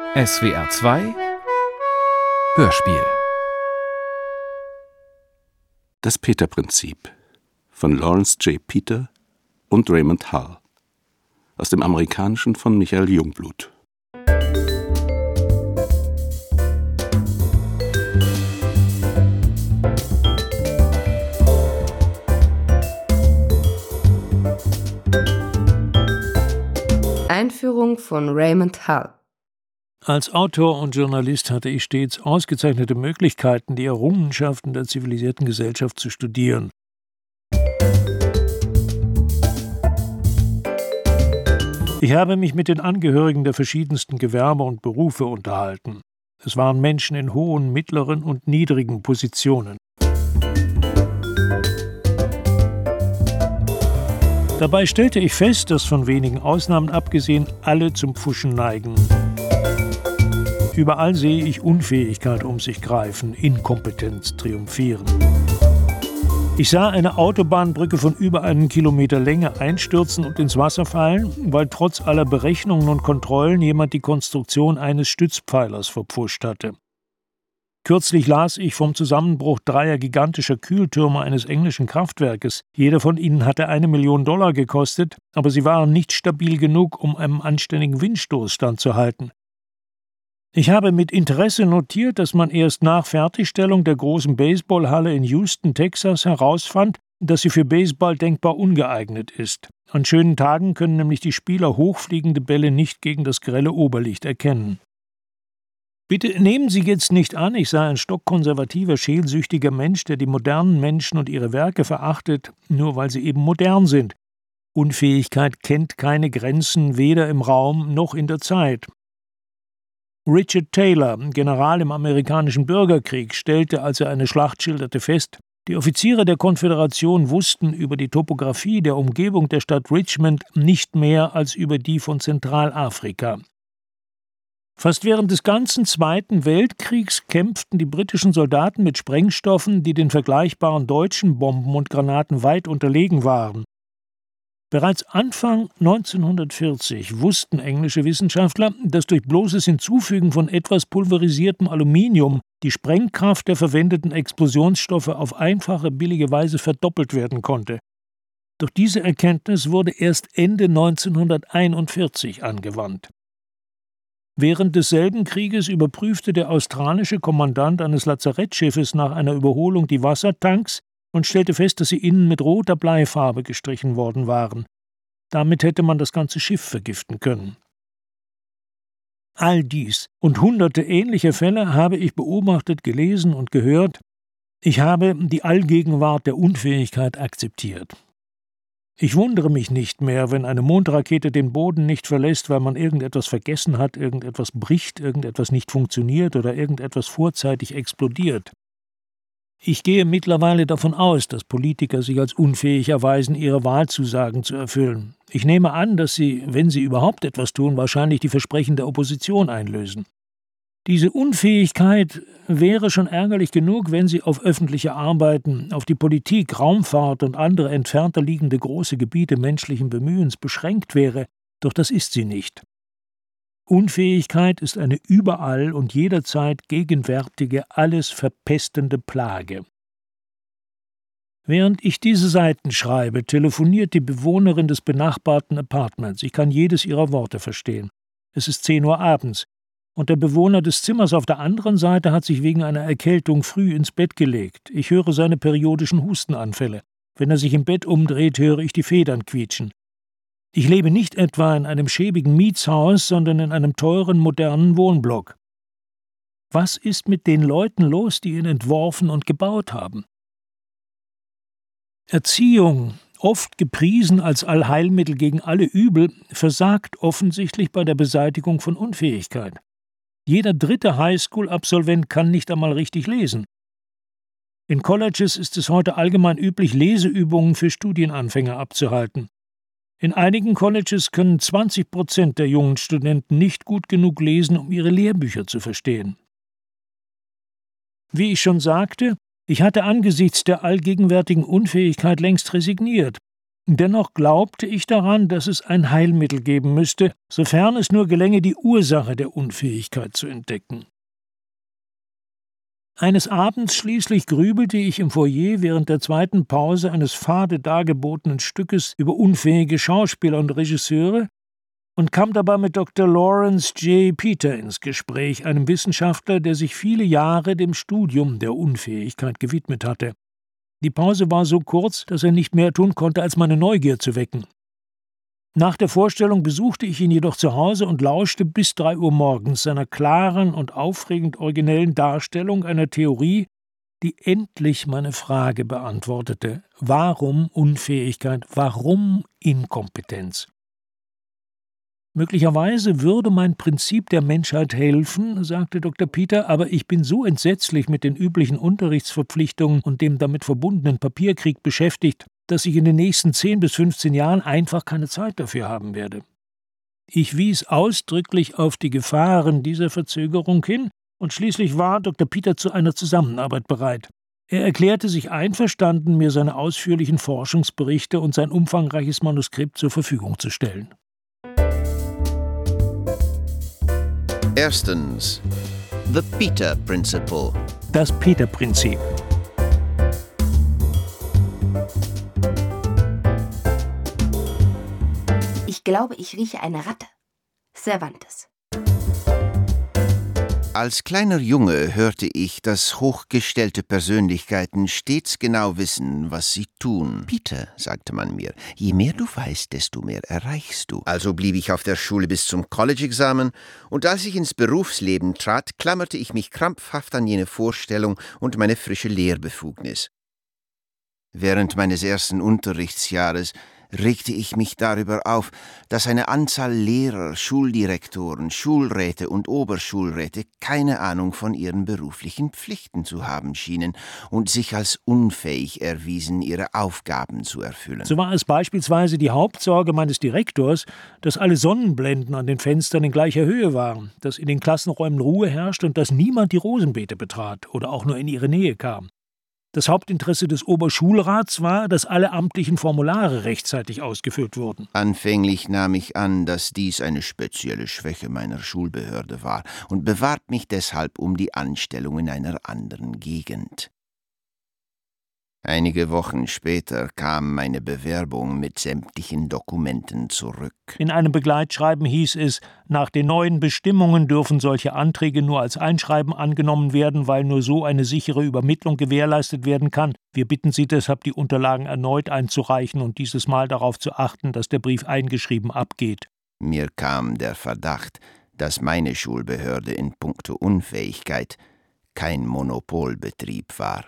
SWR 2 Hörspiel. Das Peter-Prinzip von Lawrence J. Peter und Raymond Hull aus dem Amerikanischen von Michael Jungblut. Einführung von Raymond Hull. Als Autor und Journalist hatte ich stets ausgezeichnete Möglichkeiten, die Errungenschaften der zivilisierten Gesellschaft zu studieren. Ich habe mich mit den Angehörigen der verschiedensten Gewerbe und Berufe unterhalten. Es waren Menschen in hohen, mittleren und niedrigen Positionen. Dabei stellte ich fest, dass von wenigen Ausnahmen abgesehen alle zum Pfuschen neigen. Überall sehe ich Unfähigkeit um sich greifen, Inkompetenz triumphieren. Ich sah eine Autobahnbrücke von über 1 Kilometer Länge einstürzen und ins Wasser fallen, weil trotz aller Berechnungen und Kontrollen jemand die Konstruktion eines Stützpfeilers verpfuscht hatte. Kürzlich las ich vom Zusammenbruch 3 gigantischer Kühltürme eines englischen Kraftwerkes. Jeder von ihnen hatte $1 Million gekostet, aber sie waren nicht stabil genug, um einem anständigen Windstoß standzuhalten. Ich habe mit Interesse notiert, dass man erst nach Fertigstellung der großen Baseballhalle in Houston, Texas, herausfand, dass sie für Baseball denkbar ungeeignet ist. An schönen Tagen können nämlich die Spieler hochfliegende Bälle nicht gegen das grelle Oberlicht erkennen. Bitte nehmen Sie jetzt nicht an, ich sei ein stockkonservativer, schelsüchtiger Mensch, der die modernen Menschen und ihre Werke verachtet, nur weil sie eben modern sind. Unfähigkeit kennt keine Grenzen, weder im Raum noch in der Zeit. Richard Taylor, General im amerikanischen Bürgerkrieg, stellte, als er eine Schlacht schilderte, fest, die Offiziere der Konföderation wussten über die Topographie der Umgebung der Stadt Richmond nicht mehr als über die von Zentralafrika. Fast während des ganzen Zweiten Weltkriegs kämpften die britischen Soldaten mit Sprengstoffen, die den vergleichbaren deutschen Bomben und Granaten weit unterlegen waren. Bereits Anfang 1940 wussten englische Wissenschaftler, dass durch bloßes Hinzufügen von etwas pulverisiertem Aluminium die Sprengkraft der verwendeten Explosionsstoffe auf einfache, billige Weise verdoppelt werden konnte. Doch diese Erkenntnis wurde erst Ende 1941 angewandt. Während desselben Krieges überprüfte der australische Kommandant eines Lazarettschiffes nach einer Überholung die Wassertanks und stellte fest, dass sie innen mit roter Bleifarbe gestrichen worden waren. Damit hätte man das ganze Schiff vergiften können. All dies und hunderte ähnliche Fälle habe ich beobachtet, gelesen und gehört. Ich habe die Allgegenwart der Unfähigkeit akzeptiert. Ich wundere mich nicht mehr, wenn eine Mondrakete den Boden nicht verlässt, weil man irgendetwas vergessen hat, irgendetwas bricht, irgendetwas nicht funktioniert oder irgendetwas vorzeitig explodiert. Ich gehe mittlerweile davon aus, dass Politiker sich als unfähig erweisen, ihre Wahlzusagen zu erfüllen. Ich nehme an, dass sie, wenn sie überhaupt etwas tun, wahrscheinlich die Versprechen der Opposition einlösen. Diese Unfähigkeit wäre schon ärgerlich genug, wenn sie auf öffentliche Arbeiten, auf die Politik, Raumfahrt und andere entfernter liegende große Gebiete menschlichen Bemühens beschränkt wäre, doch das ist sie nicht. Unfähigkeit ist eine überall und jederzeit gegenwärtige, alles verpestende Plage. Während ich diese Seiten schreibe, telefoniert die Bewohnerin des benachbarten Apartments. Ich kann jedes ihrer Worte verstehen. Es ist 10 Uhr abends, und der Bewohner des Zimmers auf der anderen Seite hat sich wegen einer Erkältung früh ins Bett gelegt. Ich höre seine periodischen Hustenanfälle. Wenn er sich im Bett umdreht, höre ich die Federn quietschen. Ich lebe nicht etwa in einem schäbigen Mietshaus, sondern in einem teuren, modernen Wohnblock. Was ist mit den Leuten los, die ihn entworfen und gebaut haben? Erziehung, oft gepriesen als Allheilmittel gegen alle Übel, versagt offensichtlich bei der Beseitigung von Unfähigkeit. Jeder 3. Highschool-Absolvent kann nicht einmal richtig lesen. In Colleges ist es heute allgemein üblich, Leseübungen für Studienanfänger abzuhalten. In einigen Colleges können 20% der jungen Studenten nicht gut genug lesen, um ihre Lehrbücher zu verstehen. Wie ich schon sagte, ich hatte angesichts der allgegenwärtigen Unfähigkeit längst resigniert. Dennoch glaubte ich daran, dass es ein Heilmittel geben müsste, sofern es nur gelänge, die Ursache der Unfähigkeit zu entdecken. Eines Abends schließlich grübelte ich im Foyer während der zweiten Pause eines fade dargebotenen Stückes über unfähige Schauspieler und Regisseure und kam dabei mit Dr. Lawrence J. Peter ins Gespräch, einem Wissenschaftler, der sich viele Jahre dem Studium der Unfähigkeit gewidmet hatte. Die Pause war so kurz, dass er nicht mehr tun konnte, als meine Neugier zu wecken. Nach der Vorstellung besuchte ich ihn jedoch zu Hause und lauschte bis 3 Uhr morgens seiner klaren und aufregend originellen Darstellung einer Theorie, die endlich meine Frage beantwortete: Warum Unfähigkeit, warum Inkompetenz? Möglicherweise würde mein Prinzip der Menschheit helfen, sagte Dr. Peter, aber ich bin so entsetzlich mit den üblichen Unterrichtsverpflichtungen und dem damit verbundenen Papierkrieg beschäftigt, dass ich in den nächsten 10 bis 15 Jahren einfach keine Zeit dafür haben werde. Ich wies ausdrücklich auf die Gefahren dieser Verzögerung hin, und schließlich war Dr. Peter zu einer Zusammenarbeit bereit. Er erklärte sich einverstanden, mir seine ausführlichen Forschungsberichte und sein umfangreiches Manuskript zur Verfügung zu stellen. Erstens, the Peter Principle. Das Peter-Prinzip. Ich glaube, ich rieche eine Ratte. Cervantes. Als kleiner Junge hörte ich, dass hochgestellte Persönlichkeiten stets genau wissen, was sie tun. Peter, sagte man mir, je mehr du weißt, desto mehr erreichst du. Also blieb ich auf der Schule bis zum College-Examen, und als ich ins Berufsleben trat, klammerte ich mich krampfhaft an jene Vorstellung und meine frische Lehrbefugnis. Während meines ersten Unterrichtsjahres regte ich mich darüber auf, dass eine Anzahl Lehrer, Schuldirektoren, Schulräte und Oberschulräte keine Ahnung von ihren beruflichen Pflichten zu haben schienen und sich als unfähig erwiesen, ihre Aufgaben zu erfüllen. So war es beispielsweise die Hauptsorge meines Direktors, dass alle Sonnenblenden an den Fenstern in gleicher Höhe waren, dass in den Klassenräumen Ruhe herrschte und dass niemand die Rosenbeete betrat oder auch nur in ihre Nähe kam. Das Hauptinteresse des Oberschulrats war, dass alle amtlichen Formulare rechtzeitig ausgefüllt wurden. Anfänglich nahm ich an, dass dies eine spezielle Schwäche meiner Schulbehörde war und bewarb mich deshalb um die Anstellung in einer anderen Gegend. Einige Wochen später kam meine Bewerbung mit sämtlichen Dokumenten zurück. In einem Begleitschreiben hieß es, nach den neuen Bestimmungen dürfen solche Anträge nur als Einschreiben angenommen werden, weil nur so eine sichere Übermittlung gewährleistet werden kann. Wir bitten Sie deshalb, die Unterlagen erneut einzureichen und dieses Mal darauf zu achten, dass der Brief eingeschrieben abgeht. Mir kam der Verdacht, dass meine Schulbehörde in puncto Unfähigkeit kein Monopolbetrieb war.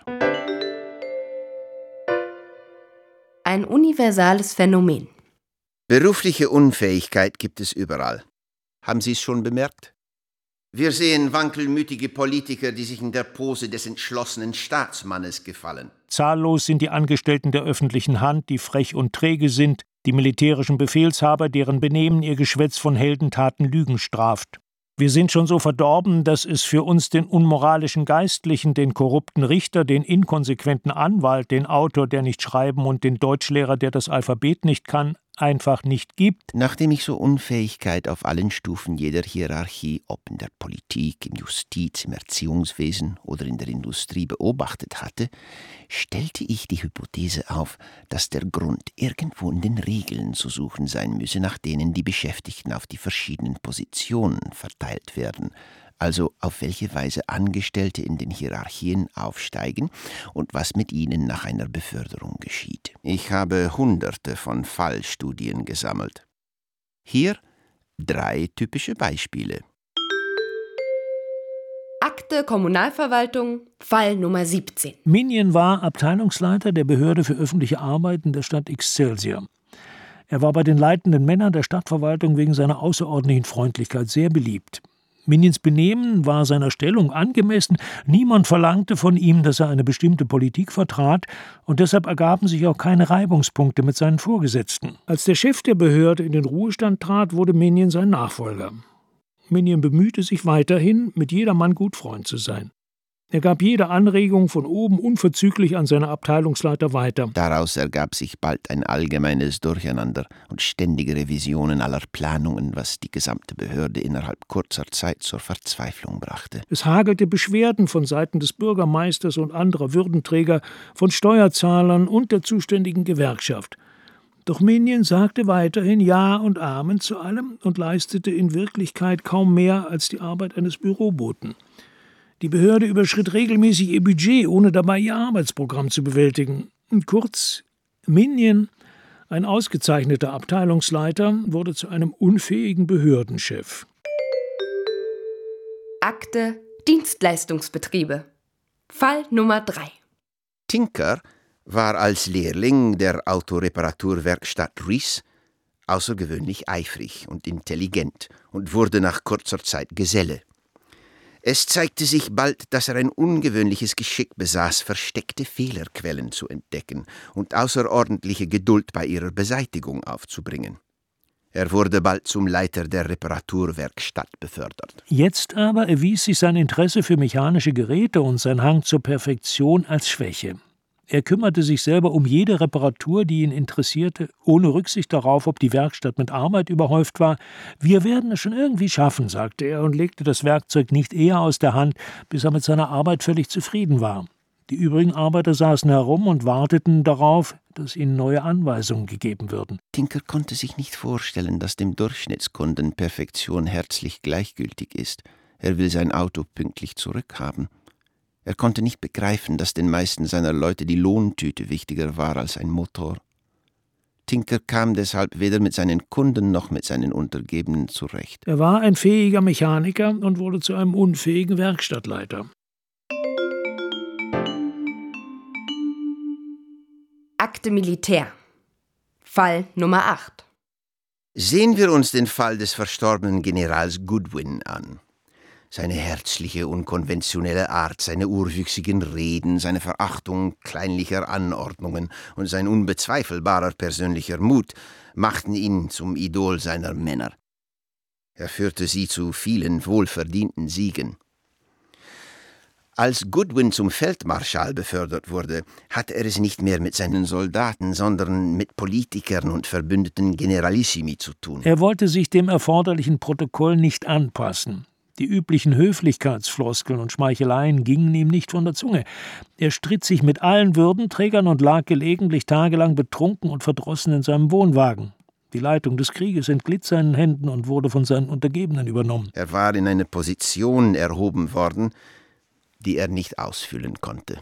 Ein universales Phänomen. Berufliche Unfähigkeit gibt es überall. Haben Sie es schon bemerkt? Wir sehen wankelmütige Politiker, die sich in der Pose des entschlossenen Staatsmannes gefallen. Zahllos sind die Angestellten der öffentlichen Hand, die frech und träge sind, die militärischen Befehlshaber, deren Benehmen ihr Geschwätz von Heldentaten Lügen straft. Wir sind schon so verdorben, dass es für uns den unmoralischen Geistlichen, den korrupten Richter, den inkonsequenten Anwalt, den Autor, der nicht schreiben und den Deutschlehrer, der das Alphabet nicht kann, einfach nicht gibt. Nachdem ich so Unfähigkeit auf allen Stufen jeder Hierarchie, ob in der Politik, im Justiz, im Erziehungswesen oder in der Industrie beobachtet hatte, stellte ich die Hypothese auf, dass der Grund irgendwo in den Regeln zu suchen sein müsse, nach denen die Beschäftigten auf die verschiedenen Positionen verteilt werden, also auf welche Weise Angestellte in den Hierarchien aufsteigen und was mit ihnen nach einer Beförderung geschieht. Ich habe Hunderte von Fallstudien gesammelt. Hier 3 typische Beispiele. Akte Kommunalverwaltung, Fall Nummer 17. Minion war Abteilungsleiter der Behörde für öffentliche Arbeiten der Stadt Excelsior. Er war bei den leitenden Männern der Stadtverwaltung wegen seiner außerordentlichen Freundlichkeit sehr beliebt. Minions Benehmen war seiner Stellung angemessen, niemand verlangte von ihm, dass er eine bestimmte Politik vertrat, und deshalb ergaben sich auch keine Reibungspunkte mit seinen Vorgesetzten. Als der Chef der Behörde in den Ruhestand trat, wurde Minion sein Nachfolger. Minion bemühte sich weiterhin, mit jedermann gut Freund zu sein. Er gab jede Anregung von oben unverzüglich an seine Abteilungsleiter weiter. Daraus ergab sich bald ein allgemeines Durcheinander und ständige Revisionen aller Planungen, was die gesamte Behörde innerhalb kurzer Zeit zur Verzweiflung brachte. Es hagelte Beschwerden von Seiten des Bürgermeisters und anderer Würdenträger, von Steuerzahlern und der zuständigen Gewerkschaft. Doch Minion sagte weiterhin Ja und Amen zu allem und leistete in Wirklichkeit kaum mehr als die Arbeit eines Büroboten. Die Behörde überschritt regelmäßig ihr Budget, ohne dabei ihr Arbeitsprogramm zu bewältigen. Kurz, Minion, ein ausgezeichneter Abteilungsleiter, wurde zu einem unfähigen Behördenchef. Akte Dienstleistungsbetriebe. Fall Nummer 3. Tinker war als Lehrling der Autoreparaturwerkstatt Rees außergewöhnlich eifrig und intelligent und wurde nach kurzer Zeit Geselle. Es zeigte sich bald, dass er ein ungewöhnliches Geschick besaß, versteckte Fehlerquellen zu entdecken und außerordentliche Geduld bei ihrer Beseitigung aufzubringen. Er wurde bald zum Leiter der Reparaturwerkstatt befördert. Jetzt aber erwies sich sein Interesse für mechanische Geräte und sein Hang zur Perfektion als Schwäche. Er kümmerte sich selber um jede Reparatur, die ihn interessierte, ohne Rücksicht darauf, ob die Werkstatt mit Arbeit überhäuft war. Wir werden es schon irgendwie schaffen, sagte er und legte das Werkzeug nicht eher aus der Hand, bis er mit seiner Arbeit völlig zufrieden war. Die übrigen Arbeiter saßen herum und warteten darauf, dass ihnen neue Anweisungen gegeben würden. Tinker konnte sich nicht vorstellen, dass dem Durchschnittskunden Perfektion herzlich gleichgültig ist. Er will sein Auto pünktlich zurückhaben. Er konnte nicht begreifen, dass den meisten seiner Leute die Lohntüte wichtiger war als ein Motor. Tinker kam deshalb weder mit seinen Kunden noch mit seinen Untergebenen zurecht. Er war ein fähiger Mechaniker und wurde zu einem unfähigen Werkstattleiter. Akte Militär. Fall Nummer 8. Sehen wir uns den Fall des verstorbenen Generals Goodwin an. Seine herzliche, unkonventionelle Art, seine urwüchsigen Reden, seine Verachtung kleinlicher Anordnungen und sein unbezweifelbarer persönlicher Mut machten ihn zum Idol seiner Männer. Er führte sie zu vielen wohlverdienten Siegen. Als Goodwin zum Feldmarschall befördert wurde, hatte er es nicht mehr mit seinen Soldaten, sondern mit Politikern und verbündeten Generalissimi zu tun. Er wollte sich dem erforderlichen Protokoll nicht anpassen. Die üblichen Höflichkeitsfloskeln und Schmeicheleien gingen ihm nicht von der Zunge. Er stritt sich mit allen Würdenträgern und lag gelegentlich tagelang betrunken und verdrossen in seinem Wohnwagen. Die Leitung des Krieges entglitt seinen Händen und wurde von seinen Untergebenen übernommen. Er war in eine Position erhoben worden, die er nicht ausfüllen konnte.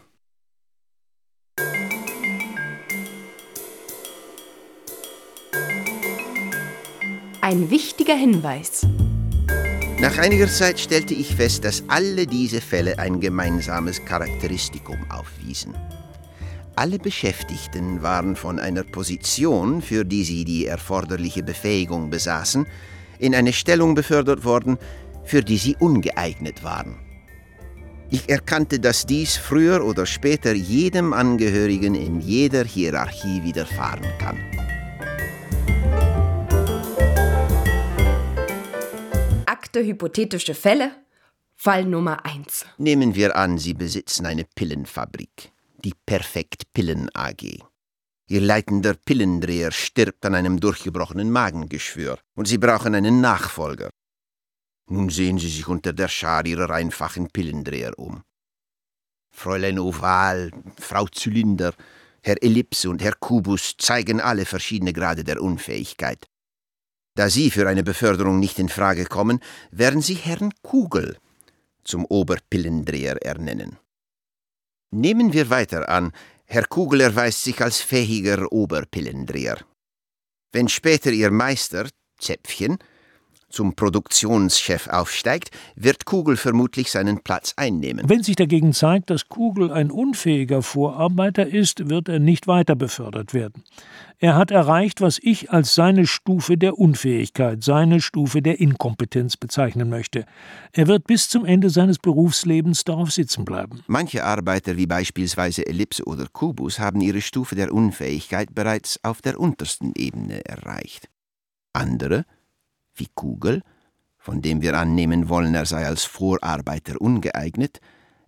Ein wichtiger Hinweis. Nach einiger Zeit stellte ich fest, dass alle diese Fälle ein gemeinsames Charakteristikum aufwiesen. Alle Beschäftigten waren von einer Position, für die sie die erforderliche Befähigung besaßen, in eine Stellung befördert worden, für die sie ungeeignet waren. Ich erkannte, dass dies früher oder später jedem Angehörigen in jeder Hierarchie widerfahren kann. Akte hypothetische Fälle. Fall Nummer 1. Nehmen wir an, Sie besitzen eine Pillenfabrik, die Perfekt Pillen AG. Ihr leitender Pillendreher stirbt an einem durchgebrochenen Magengeschwür und Sie brauchen einen Nachfolger. Nun sehen Sie sich unter der Schar Ihrer einfachen Pillendreher um. Fräulein Oval, Frau Zylinder, Herr Ellipse und Herr Kubus zeigen alle verschiedene Grade der Unfähigkeit. Da Sie für eine Beförderung nicht in Frage kommen, werden Sie Herrn Kugel zum Oberpillendreher ernennen. Nehmen wir weiter an, Herr Kugel erweist sich als fähiger Oberpillendreher. Wenn später Ihr Meister, Zäpfchen, zum Produktionschef aufsteigt, wird Kugel vermutlich seinen Platz einnehmen. Wenn sich dagegen zeigt, dass Kugel ein unfähiger Vorarbeiter ist, wird er nicht weiter befördert werden. Er hat erreicht, was ich als seine Stufe der Unfähigkeit, seine Stufe der Inkompetenz bezeichnen möchte. Er wird bis zum Ende seines Berufslebens darauf sitzen bleiben. Manche Arbeiter, wie beispielsweise Ellipse oder Kubus, haben ihre Stufe der Unfähigkeit bereits auf der untersten Ebene erreicht. Andere, wie Kugel, von dem wir annehmen wollen, er sei als Vorarbeiter ungeeignet,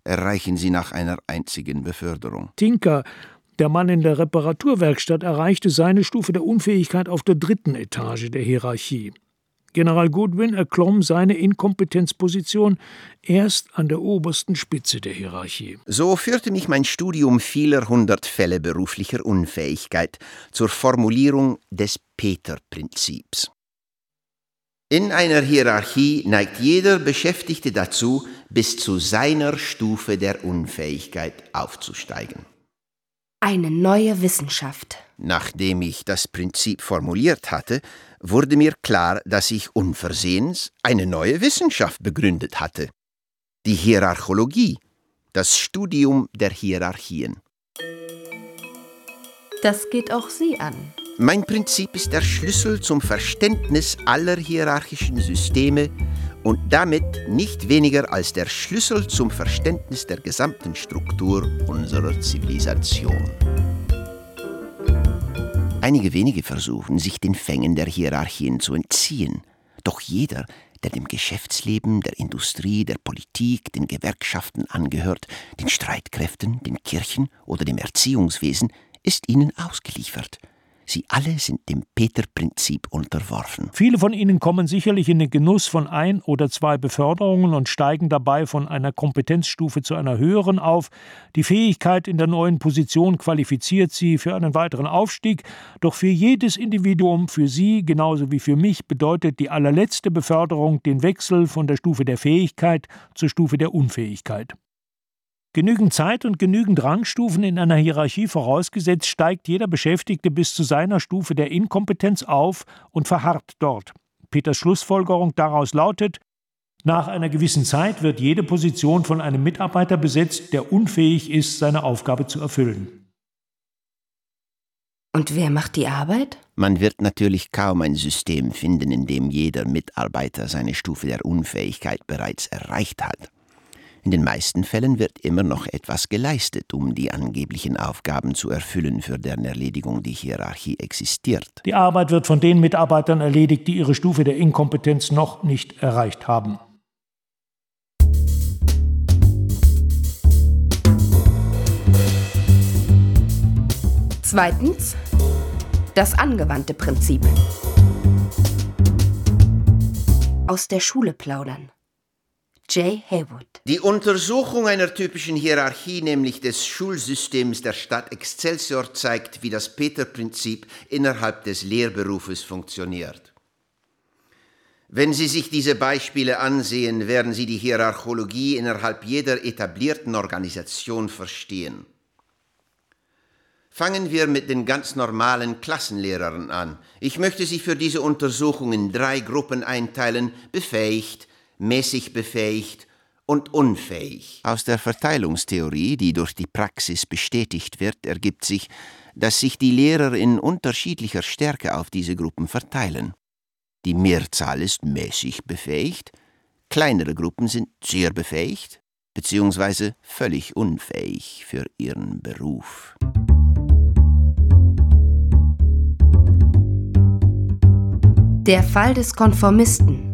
erreichen Sie nach einer einzigen Beförderung. Tinker, der Mann in der Reparaturwerkstatt, erreichte seine Stufe der Unfähigkeit auf der 3. Etage der Hierarchie. General Goodwin erklomm seine Inkompetenzposition erst an der obersten Spitze der Hierarchie. So führte mich mein Studium vieler hundert Fälle beruflicher Unfähigkeit zur Formulierung des Peter-Prinzips. In einer Hierarchie neigt jeder Beschäftigte dazu, bis zu seiner Stufe der Unfähigkeit aufzusteigen. Eine neue Wissenschaft. Nachdem ich das Prinzip formuliert hatte, wurde mir klar, dass ich unversehens eine neue Wissenschaft begründet hatte. Die Hierarchologie, das Studium der Hierarchien. Das geht auch Sie an. Mein Prinzip ist der Schlüssel zum Verständnis aller hierarchischen Systeme und damit nicht weniger als der Schlüssel zum Verständnis der gesamten Struktur unserer Zivilisation. Einige wenige versuchen, sich den Fängen der Hierarchien zu entziehen. Doch jeder, der dem Geschäftsleben, der Industrie, der Politik, den Gewerkschaften angehört, den Streitkräften, den Kirchen oder dem Erziehungswesen, ist ihnen ausgeliefert. Sie alle sind dem Peter-Prinzip unterworfen. Viele von ihnen kommen sicherlich in den Genuss von 1 oder 2 Beförderungen und steigen dabei von einer Kompetenzstufe zu einer höheren auf. Die Fähigkeit in der neuen Position qualifiziert sie für einen weiteren Aufstieg. Doch für jedes Individuum, für Sie genauso wie für mich, bedeutet die allerletzte Beförderung den Wechsel von der Stufe der Fähigkeit zur Stufe der Unfähigkeit. Genügend Zeit und genügend Rangstufen in einer Hierarchie vorausgesetzt, steigt jeder Beschäftigte bis zu seiner Stufe der Inkompetenz auf und verharrt dort. Peters Schlussfolgerung daraus lautet: Nach einer gewissen Zeit wird jede Position von einem Mitarbeiter besetzt, der unfähig ist, seine Aufgabe zu erfüllen. Und wer macht die Arbeit? Man wird natürlich kaum ein System finden, in dem jeder Mitarbeiter seine Stufe der Unfähigkeit bereits erreicht hat. In den meisten Fällen wird immer noch etwas geleistet, um die angeblichen Aufgaben zu erfüllen, für deren Erledigung die Hierarchie existiert. Die Arbeit wird von den Mitarbeitern erledigt, die ihre Stufe der Inkompetenz noch nicht erreicht haben. Zweitens, das angewandte Prinzip. Aus der Schule plaudern. J. Haywood. Die Untersuchung einer typischen Hierarchie, nämlich des Schulsystems der Stadt Excelsior, zeigt, wie das Peter-Prinzip innerhalb des Lehrberufes funktioniert. Wenn Sie sich diese Beispiele ansehen, werden Sie die Hierarchologie innerhalb jeder etablierten Organisation verstehen. Fangen wir mit den ganz normalen Klassenlehrern an. Ich möchte sie für diese Untersuchung in 3 Gruppen einteilen: befähigt, mäßig befähigt und unfähig. Aus der Verteilungstheorie, die durch die Praxis bestätigt wird, ergibt sich, dass sich die Lehrer in unterschiedlicher Stärke auf diese Gruppen verteilen. Die Mehrzahl ist mäßig befähigt, kleinere Gruppen sind sehr befähigt bzw. völlig unfähig für ihren Beruf. Der Fall des Konformisten.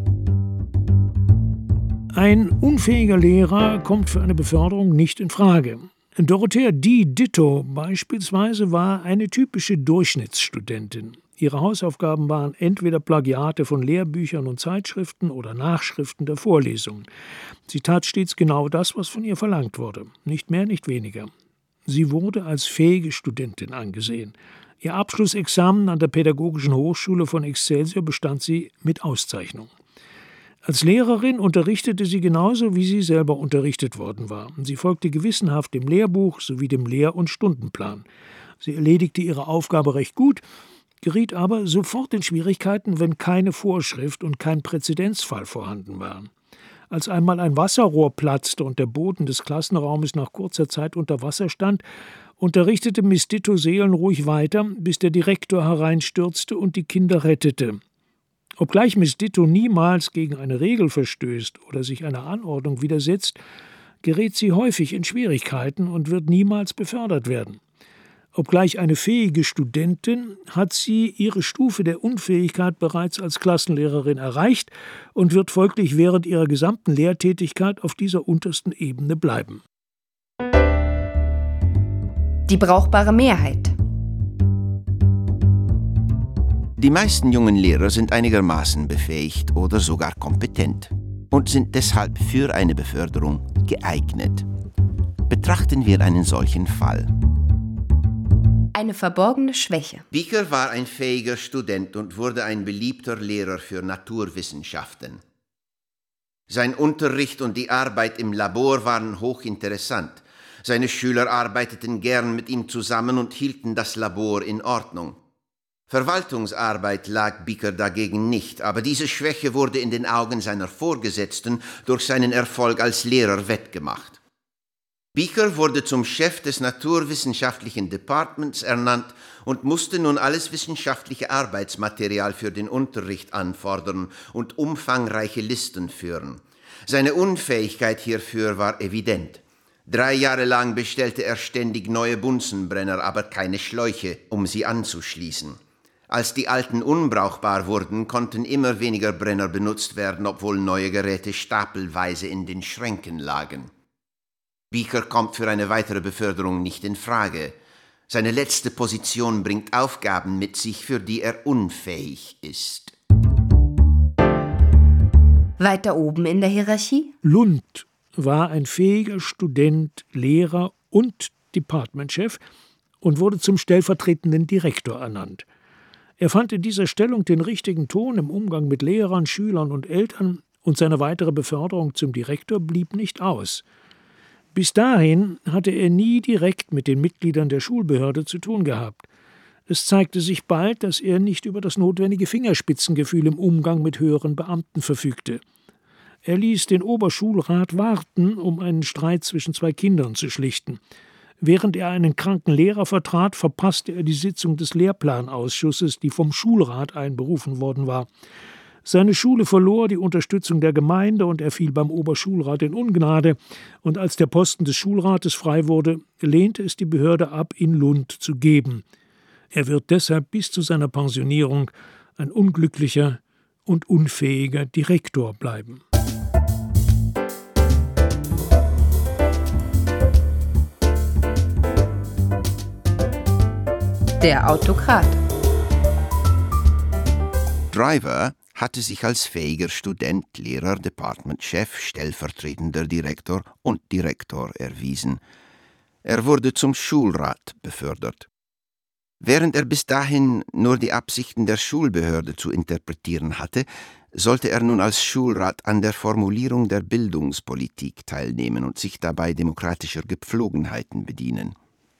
Ein unfähiger Lehrer kommt für eine Beförderung nicht in Frage. Dorothea D. Ditto beispielsweise war eine typische Durchschnittsstudentin. Ihre Hausaufgaben waren entweder Plagiate von Lehrbüchern und Zeitschriften oder Nachschriften der Vorlesungen. Sie tat stets genau das, was von ihr verlangt wurde. Nicht mehr, nicht weniger. Sie wurde als fähige Studentin angesehen. Ihr Abschlussexamen an der Pädagogischen Hochschule von Excelsior bestand sie mit Auszeichnung. Als Lehrerin unterrichtete sie genauso, wie sie selber unterrichtet worden war. Sie folgte gewissenhaft dem Lehrbuch sowie dem Lehr- und Stundenplan. Sie erledigte ihre Aufgabe recht gut, geriet aber sofort in Schwierigkeiten, wenn keine Vorschrift und kein Präzedenzfall vorhanden waren. Als einmal ein Wasserrohr platzte und der Boden des Klassenraumes nach kurzer Zeit unter Wasser stand, unterrichtete Miss Ditto seelenruhig weiter, bis der Direktor hereinstürzte und die Kinder rettete. Obgleich Miss Ditto niemals gegen eine Regel verstößt oder sich einer Anordnung widersetzt, gerät sie häufig in Schwierigkeiten und wird niemals befördert werden. Obgleich eine fähige Studentin, hat sie ihre Stufe der Unfähigkeit bereits als Klassenlehrerin erreicht und wird folglich während ihrer gesamten Lehrtätigkeit auf dieser untersten Ebene bleiben. Die brauchbare Mehrheit. Die meisten jungen Lehrer sind einigermaßen befähigt oder sogar kompetent und sind deshalb für eine Beförderung geeignet. Betrachten wir einen solchen Fall. Eine verborgene Schwäche. Beaker war ein fähiger Student und wurde ein beliebter Lehrer für Naturwissenschaften. Sein Unterricht und die Arbeit im Labor waren hochinteressant. Seine Schüler arbeiteten gern mit ihm zusammen und hielten das Labor in Ordnung. Verwaltungsarbeit lag Beaker dagegen nicht, aber diese Schwäche wurde in den Augen seiner Vorgesetzten durch seinen Erfolg als Lehrer wettgemacht. Beaker wurde zum Chef des naturwissenschaftlichen Departments ernannt und musste nun alles wissenschaftliche Arbeitsmaterial für den Unterricht anfordern und umfangreiche Listen führen. Seine Unfähigkeit hierfür war evident. 3 Jahre lang bestellte er ständig neue Bunsenbrenner, aber keine Schläuche, um sie anzuschließen. Als die alten unbrauchbar wurden, konnten immer weniger Brenner benutzt werden, obwohl neue Geräte stapelweise in den Schränken lagen. Beaker kommt für eine weitere Beförderung nicht in Frage. Seine letzte Position bringt Aufgaben mit sich, für die er unfähig ist. Weiter oben in der Hierarchie? Lund war ein fähiger Student, Lehrer und Departmentchef und wurde zum stellvertretenden Direktor ernannt. Er fand in dieser Stellung den richtigen Ton im Umgang mit Lehrern, Schülern und Eltern und seine weitere Beförderung zum Direktor blieb nicht aus. Bis dahin hatte er nie direkt mit den Mitgliedern der Schulbehörde zu tun gehabt. Es zeigte sich bald, dass er nicht über das notwendige Fingerspitzengefühl im Umgang mit höheren Beamten verfügte. Er ließ den Oberschulrat warten, um einen Streit zwischen 2 Kindern zu schlichten. Während er einen kranken Lehrer vertrat, verpasste er die Sitzung des Lehrplanausschusses, die vom Schulrat einberufen worden war. Seine Schule verlor die Unterstützung der Gemeinde und er fiel beim Oberschulrat in Ungnade. Und als der Posten des Schulrates frei wurde, lehnte es die Behörde ab, ihn Lund zu geben. Er wird deshalb bis zu seiner Pensionierung ein unglücklicher und unfähiger Direktor bleiben. Der Autokrat. Driver hatte sich als fähiger Student, Lehrer, Departmentchef, stellvertretender Direktor und Direktor erwiesen. Er wurde zum Schulrat befördert. Während er bis dahin nur die Absichten der Schulbehörde zu interpretieren hatte, sollte er nun als Schulrat an der Formulierung der Bildungspolitik teilnehmen und sich dabei demokratischer Gepflogenheiten bedienen.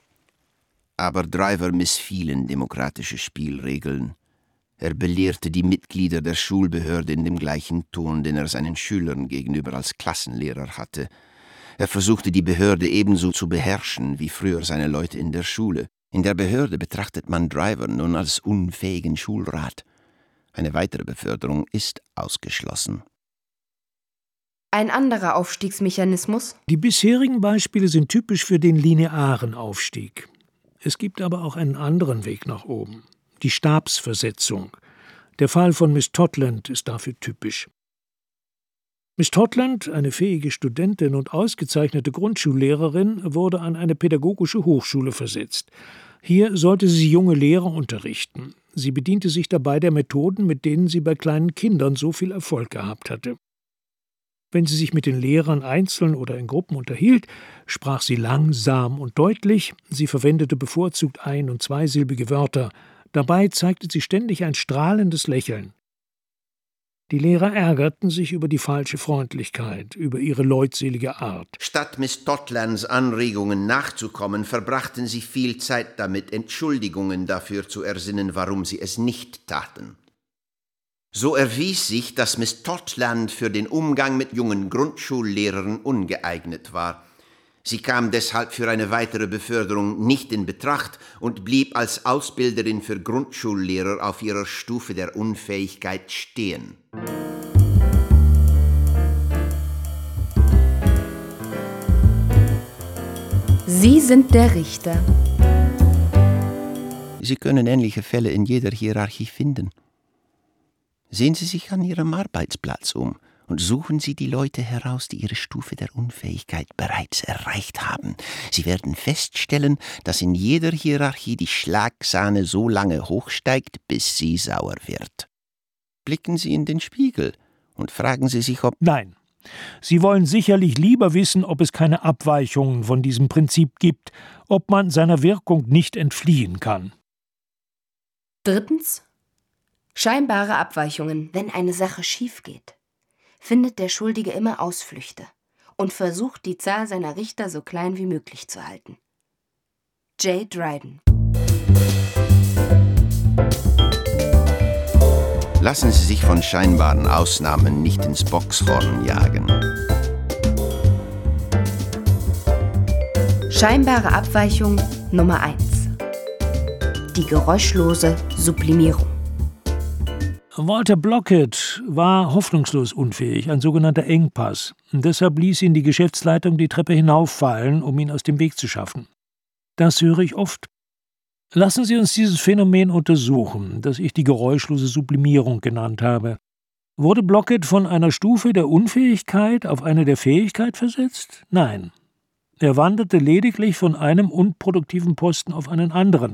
Aber Driver missfielen demokratische Spielregeln. Er belehrte die Mitglieder der Schulbehörde in dem gleichen Ton, den er seinen Schülern gegenüber als Klassenlehrer hatte. Er versuchte, die Behörde ebenso zu beherrschen wie früher seine Leute in der Schule. In der Behörde betrachtet man Driver nun als unfähigen Schulrat. Eine weitere Beförderung ist ausgeschlossen. Ein anderer Aufstiegsmechanismus? Die bisherigen Beispiele sind typisch für den linearen Aufstieg. Es gibt aber auch einen anderen Weg nach oben. Die Stabsversetzung. Der Fall von Miss Totland ist dafür typisch. Miss Totland, eine fähige Studentin und ausgezeichnete Grundschullehrerin, wurde an eine pädagogische Hochschule versetzt. Hier sollte sie junge Lehrer unterrichten. Sie bediente sich dabei der Methoden, mit denen sie bei kleinen Kindern so viel Erfolg gehabt hatte. Wenn sie sich mit den Lehrern einzeln oder in Gruppen unterhielt, sprach sie langsam und deutlich, sie verwendete bevorzugt ein- und zweisilbige Wörter. Dabei zeigte sie ständig ein strahlendes Lächeln. Die Lehrer ärgerten sich über die falsche Freundlichkeit, über ihre leutselige Art. Statt Miss Totlands Anregungen nachzukommen, verbrachten sie viel Zeit damit, Entschuldigungen dafür zu ersinnen, warum sie es nicht taten. So erwies sich, dass Miss Totland für den Umgang mit jungen Grundschullehrern ungeeignet war. Sie kam deshalb für eine weitere Beförderung nicht in Betracht und blieb als Ausbilderin für Grundschullehrer auf ihrer Stufe der Unfähigkeit stehen. Sie sind der Richter. Sie können ähnliche Fälle in jeder Hierarchie finden. Sehen Sie sich an Ihrem Arbeitsplatz um und suchen Sie die Leute heraus, die ihre Stufe der Unfähigkeit bereits erreicht haben. Sie werden feststellen, dass in jeder Hierarchie die Schlagsahne so lange hochsteigt, bis sie sauer wird. Blicken Sie in den Spiegel und fragen Sie sich, ob... Nein. Sie wollen sicherlich lieber wissen, ob es keine Abweichungen von diesem Prinzip gibt, ob man seiner Wirkung nicht entfliehen kann. 3. Scheinbare Abweichungen. Wenn eine Sache schief geht, findet der Schuldige immer Ausflüchte und versucht, die Zahl seiner Richter so klein wie möglich zu halten. Jay Dryden. Lassen Sie sich von scheinbaren Ausnahmen nicht ins Boxhorn jagen. Scheinbare Abweichung Nummer 1. Die geräuschlose Sublimierung. Walter Blockett war hoffnungslos unfähig, ein sogenannter Engpass. Und deshalb ließ ihn die Geschäftsleitung die Treppe hinauffallen, um ihn aus dem Weg zu schaffen. Das höre ich oft. Lassen Sie uns dieses Phänomen untersuchen, das ich die geräuschlose Sublimierung genannt habe. Wurde Blockett von einer Stufe der Unfähigkeit auf eine der Fähigkeit versetzt? Nein. Er wanderte lediglich von einem unproduktiven Posten auf einen anderen.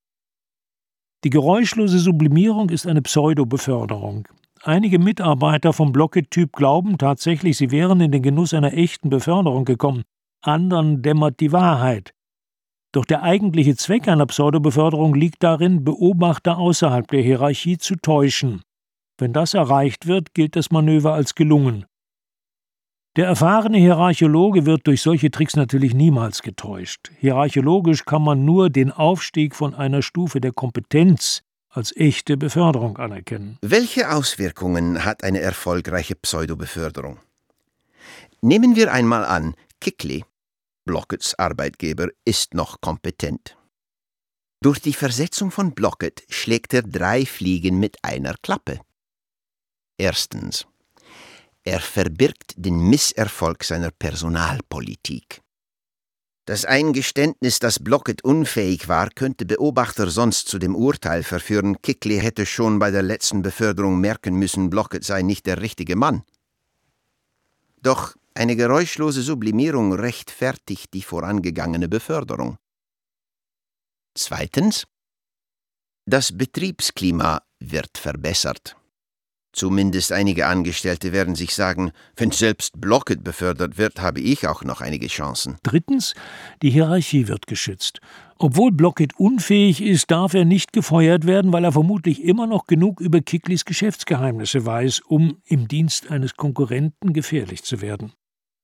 Die geräuschlose Sublimierung ist eine Pseudo-Beförderung. Einige Mitarbeiter vom Blockett-Typ glauben tatsächlich, sie wären in den Genuss einer echten Beförderung gekommen. Anderen dämmert die Wahrheit. Doch der eigentliche Zweck einer Pseudobeförderung liegt darin, Beobachter außerhalb der Hierarchie zu täuschen. Wenn das erreicht wird, gilt das Manöver als gelungen. Der erfahrene Hierarchologe wird durch solche Tricks natürlich niemals getäuscht. Hierarchologisch kann man nur den Aufstieg von einer Stufe der Kompetenz als echte Beförderung anerkennen. Welche Auswirkungen hat eine erfolgreiche Pseudobeförderung? Nehmen wir einmal an, Kickley, Blocketts Arbeitgeber, ist noch kompetent. Durch die Versetzung von Blockett schlägt er 3 Fliegen mit einer Klappe. Erstens. Er verbirgt den Misserfolg seiner Personalpolitik. Das Eingeständnis, dass Blockett unfähig war, könnte Beobachter sonst zu dem Urteil verführen, Kickley hätte schon bei der letzten Beförderung merken müssen, Blockett sei nicht der richtige Mann. Doch eine geräuschlose Sublimierung rechtfertigt die vorangegangene Beförderung. Zweitens. Das Betriebsklima wird verbessert. Zumindest einige Angestellte werden sich sagen, wenn selbst Blockett befördert wird, habe ich auch noch einige Chancen. 3. Die Hierarchie wird geschützt. Obwohl Blockett unfähig ist, darf er nicht gefeuert werden, weil er vermutlich immer noch genug über Kickleys Geschäftsgeheimnisse weiß, um im Dienst eines Konkurrenten gefährlich zu werden.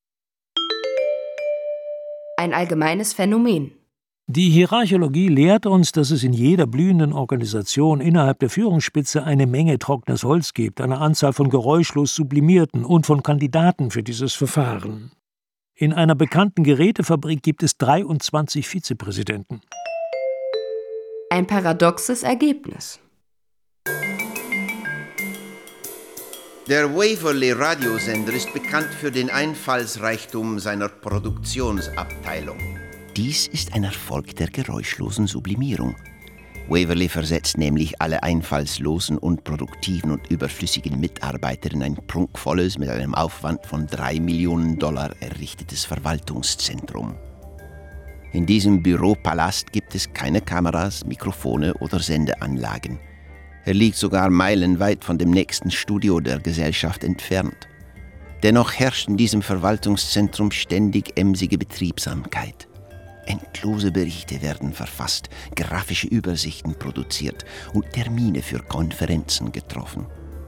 Ein allgemeines Phänomen. Die Hierarchologie lehrt uns, dass es in jeder blühenden Organisation innerhalb der Führungsspitze eine Menge trockenes Holz gibt, eine Anzahl von geräuschlos Sublimierten und von Kandidaten für dieses Verfahren. In einer bekannten Gerätefabrik gibt es 23 Vizepräsidenten. Ein paradoxes Ergebnis. Der Waverly-Radiosender ist bekannt für den Einfallsreichtum seiner Produktionsabteilung. Dies ist ein Erfolg der geräuschlosen Sublimierung. Waverly versetzt nämlich alle einfallslosen, unproduktiven und überflüssigen Mitarbeiter in ein prunkvolles, mit einem Aufwand von $3 Millionen errichtetes Verwaltungszentrum. In diesem Büropalast gibt es keine Kameras, Mikrofone oder Sendeanlagen. Er liegt sogar meilenweit von dem nächsten Studio der Gesellschaft entfernt. Dennoch herrscht in diesem Verwaltungszentrum ständig emsige Betriebsamkeit. Endlose Berichte werden verfasst, grafische Übersichten produziert und Termine für Konferenzen getroffen.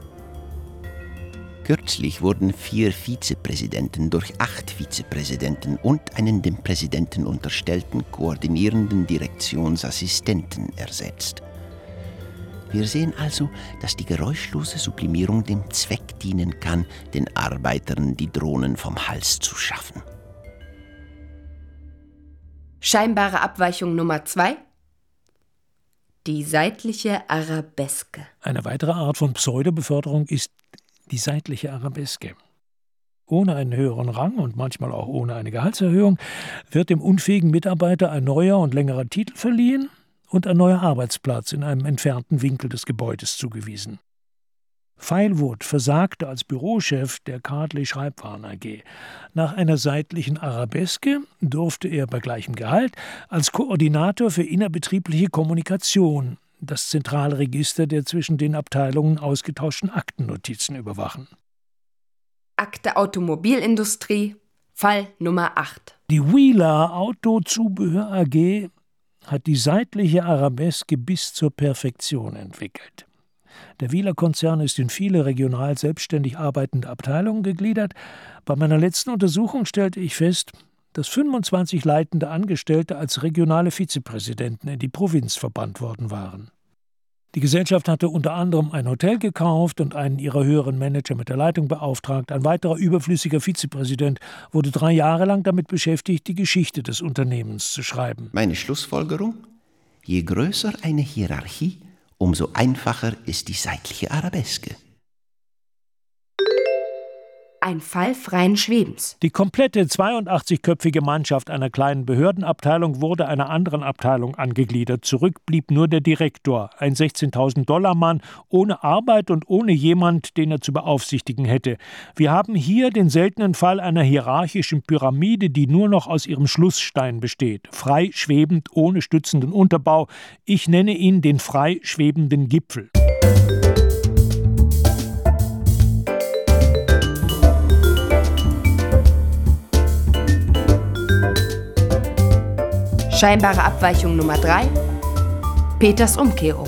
Kürzlich wurden 4 Vizepräsidenten durch 8 Vizepräsidenten und einen dem Präsidenten unterstellten koordinierenden Direktionsassistenten ersetzt. Wir sehen also, dass die geräuschlose Sublimierung dem Zweck dienen kann, den Arbeitern die Drohnen vom Hals zu schaffen. Scheinbare Abweichung Nummer 2. Die seitliche Arabeske. Eine weitere Art von Pseudobeförderung ist die seitliche Arabeske. Ohne einen höheren Rang und manchmal auch ohne eine Gehaltserhöhung wird dem unfähigen Mitarbeiter ein neuer und längerer Titel verliehen und ein neuer Arbeitsplatz in einem entfernten Winkel des Gebäudes zugewiesen. Feilwood versagte als Bürochef der Cardley Schreibwaren AG. Nach einer seitlichen Arabeske durfte er bei gleichem Gehalt als Koordinator für innerbetriebliche Kommunikation das zentrale Register der zwischen den Abteilungen ausgetauschten Aktennotizen überwachen. Akte Automobilindustrie, Fall Nummer 8. Die Wheeler Autozubehör AG hat die seitliche Arabeske bis zur Perfektion entwickelt. Der Wheeler-Konzern ist in viele regional selbstständig arbeitende Abteilungen gegliedert. Bei meiner letzten Untersuchung stellte ich fest, dass 25 leitende Angestellte als regionale Vizepräsidenten in die Provinz verbannt worden waren. Die Gesellschaft hatte unter anderem ein Hotel gekauft und einen ihrer höheren Manager mit der Leitung beauftragt. Ein weiterer überflüssiger Vizepräsident wurde 3 Jahre lang damit beschäftigt, die Geschichte des Unternehmens zu schreiben. Meine Schlussfolgerung? Je größer eine Hierarchie, umso einfacher ist die seitliche Arabeske. Ein Fall freien Schwebens. Die komplette 82-köpfige Mannschaft einer kleinen Behördenabteilung wurde einer anderen Abteilung angegliedert. Zurück blieb nur der Direktor, ein 16.000-Dollar-Mann, ohne Arbeit und ohne jemand, den er zu beaufsichtigen hätte. Wir haben hier den seltenen Fall einer hierarchischen Pyramide, die nur noch aus ihrem Schlussstein besteht. Frei schwebend, ohne stützenden Unterbau. Ich nenne ihn den frei schwebenden Gipfel. Scheinbare Abweichung Nummer 3. Peters Umkehrung.